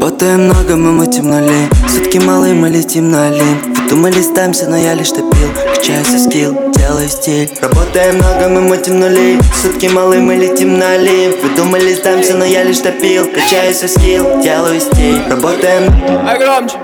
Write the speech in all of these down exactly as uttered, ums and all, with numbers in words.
Работаем много, мы мутим нули. Сутки малые, мы летим на Олимп. Думали, сдамся, но я лишь топил. Качаюсь скилл, делаю стиль. Работаем много, мы мутим нули. Сутки малые, мы летим на Олимп. Вы думали, сдамся, но я лишь топил. Качаюсь скилл, делаю стиль. Работаем. А громче.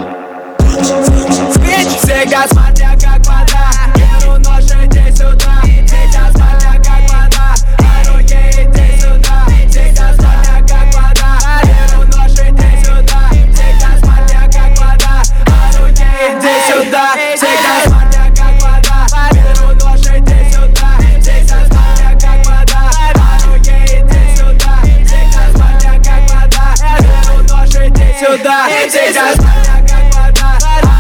Всегда смотря как вода. Беру нож, иди сюда. Сейчас смотря как вода. А руки иди сюда. Всегда смотря как вода. Беру нож, иди сюда. Всегда смотря как вода. А руки иди сюда. Всегда смотря как вода. Беру нож, иди сюда. Всегда смотря как вода. А руки иди сюда. Всегда смотря как вода. Беру нож, иди сюда. Всегда смотря как вода.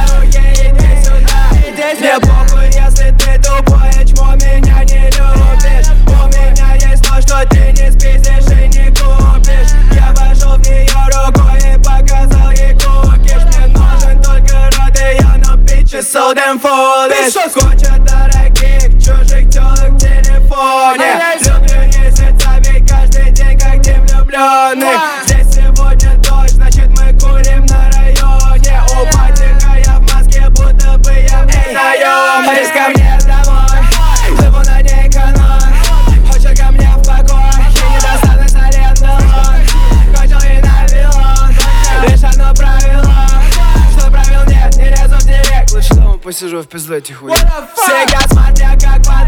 Мне похуй, если ты тупой, чмо меня не любишь. У меня есть то, что ты не спиздишь и не купишь. Я вошел в нее рукой и показал ей кукиш. Мне нужен только рот и я на биче sold and foolish. Куча дорогих чужих тёлок в телефоне. Люблю месяцами каждый день, как день влюбленных. Здесь сегодня дождь, значит мы курим на районе. У патика я в маске, будто бы я наёмный. Ко мне домой, живу на ней эконом. Хочет ко мне в покой, ей недостаток аренды. Кончил ей на вилон, лишь одно правило, что правил нет, не лезу в директ. Лучше дома посижу в пизду тихую. Всегда смотря как вода.